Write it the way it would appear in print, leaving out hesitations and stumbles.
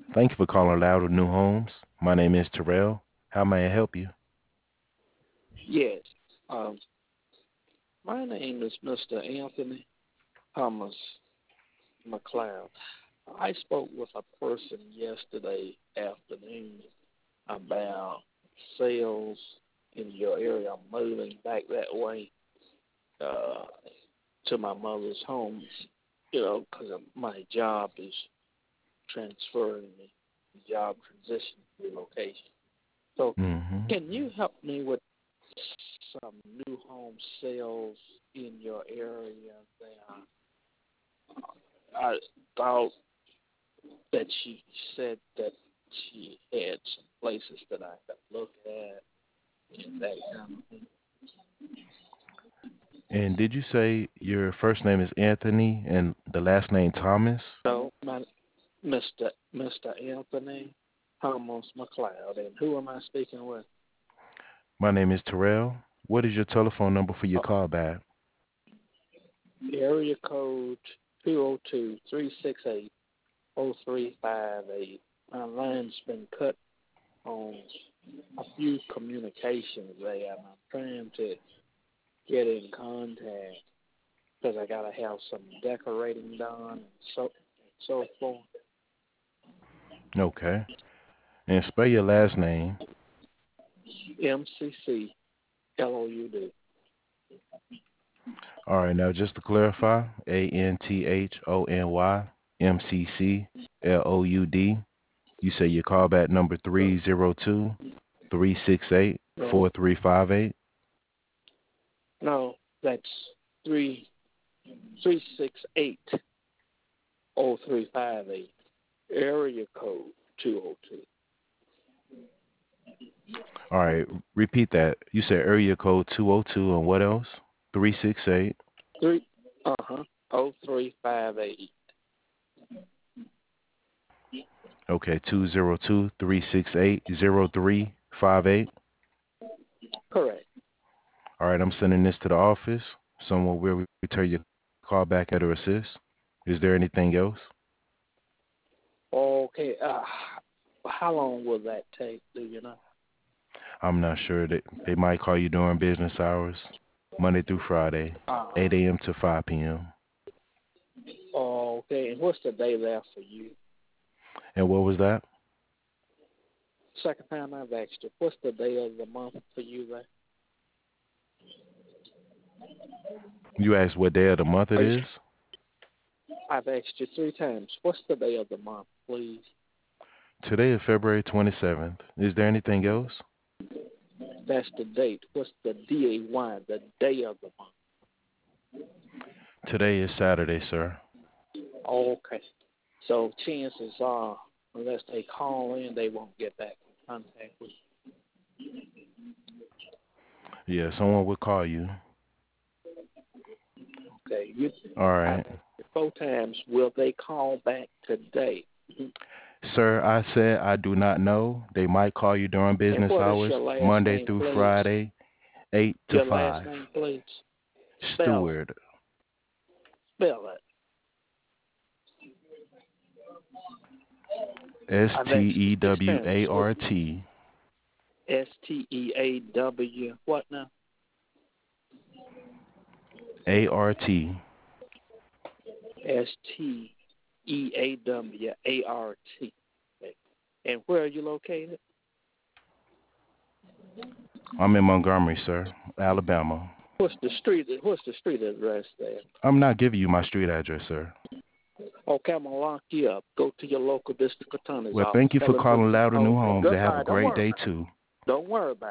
Thank you for calling Louder New Homes. My name is Terrell. How may I help you? Yes. Um, my name is Mr. Anthony Thomas McLeod. I spoke with a person yesterday afternoon about sales in your area. I'm moving back that way uh, to my mother's home, because my job is transferring me, job transition relocation. So, Mm-hmm. can you help me with some new home sales in your area there? I thought that she said that she had some places that I could look at and that kind of thing. And did you say your first name is Anthony and the last name Thomas? So, my Mr. Anthony Thomas McLeod, and who am I speaking with? My name is Terrell. What is your telephone number for your Uh, call back? area code 202-368-0358. My line's been cut on a few communications there, and I'm trying to get in contact because I gotta have some decorating done and so forth. Okay. And spell your last name. MCCLOUD. All right, now just to clarify, ANTHONYMCCLOUD. You say your callback number 302-368-4358. No, no, that's 368-0358. Area code 202. All right, repeat that. You said area code 202 and what else? 368. 3 0358. Okay, 202-368-0358. Correct. All right, I'm sending this to the office. Someone will return your call back at or assist. Is there anything else? Okay. How long will that take? Do you know? I'm not sure. That they might call you during business hours, Monday through Friday, Uh, 8 a.m. to 5 p.m. okay. And what's the day there for you? And what was that? Second time I've asked you. What's the day of the month for you there? You asked what day of the month it Are you, is? I've asked you 3 times. What's the day of the month, please? Today is February 27th. Is there anything else? That's the date. What's the DAY, the day of the month? Today is Saturday, sir. Okay. So chances are, unless they call in, they won't get back in contact with Yeah, someone will call you. you. Okay. All I've right. asked you 4 times. Will they call back today? Sir, I said I do not know. They might call you during And business what is hours, your last Monday name, through please? Friday, 8 to Your last 5. name, please. Spell it. Stewart, Spell it. I've asked you 6 times. What? Stewart, Steaw. What now? ART. Steawart. Okay. And where are you located? I'm in Montgomery, sir, Alabama. What's the street address there? I'm not giving you my street address, sir. Okay, I'm gonna lock you up. Go to your local district attorney's Well, office. thank you Tell for him what calling you Louder New told me. Homes and have a Goodbye. Don't great worry day, about it. too. Don't worry about it.